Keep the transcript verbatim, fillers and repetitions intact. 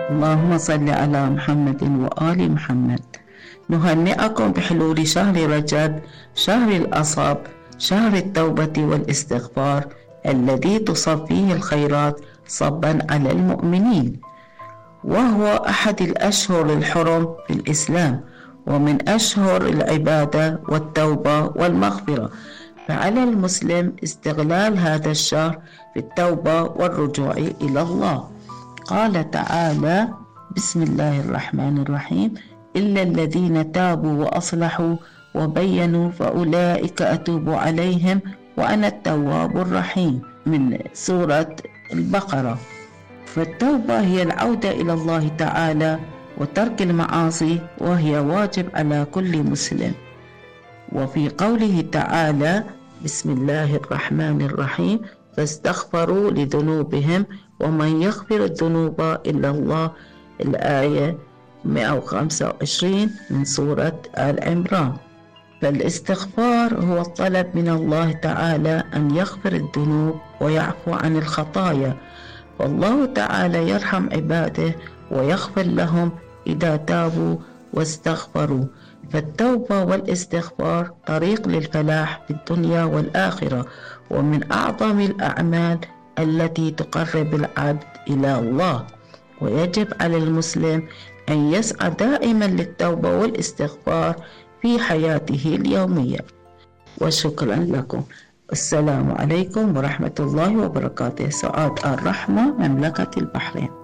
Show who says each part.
Speaker 1: اللهم صل على محمد وآل محمد. نهنئكم بحلول شهر رجب، شهر الأصب، شهر التوبة والاستغفار، الذي تصب فيه الخيرات صبا على المؤمنين، وهو أحد الأشهر الحرم في الإسلام، ومن أشهر العبادة والتوبة والمغفرة، فعلى المسلم استغلال هذا الشهر في التوبة والرجوع إلى الله. قال تعالى: بسم الله الرحمن الرحيم: إلا الذين تابوا وأصلحوا وبينوا فأولئك أتوب عليهم وأنا التواب الرحيم، من سورة البقرة. فالتوبة هي العودة إلى الله تعالى وترك المعاصي، وهي واجب على كل مسلم. وفي قوله تعالى: بسم الله الرحمن الرحيم: فاستغفروا لذنوبهم ومن يغفر الذنوب إلا الله، الآية مئة وخمسة وعشرين من سورة آل عمران. فالاستغفار هو الطلب من الله تعالى أن يغفر الذنوب ويعفو عن الخطايا، والله تعالى يرحم عباده ويغفر لهم إذا تابوا واستغفروا. فالتوبة والاستغفار طريق للفلاح في الدنيا والآخرة، ومن أعظم الأعمال التي تقرب العبد إلى الله، ويجب على المسلم أن يسعى دائما للتوبة والاستغفار في حياته اليومية. وشكرا لكم. السلام عليكم ورحمة الله وبركاته. سعاد الرحمة، مملكة البحرين.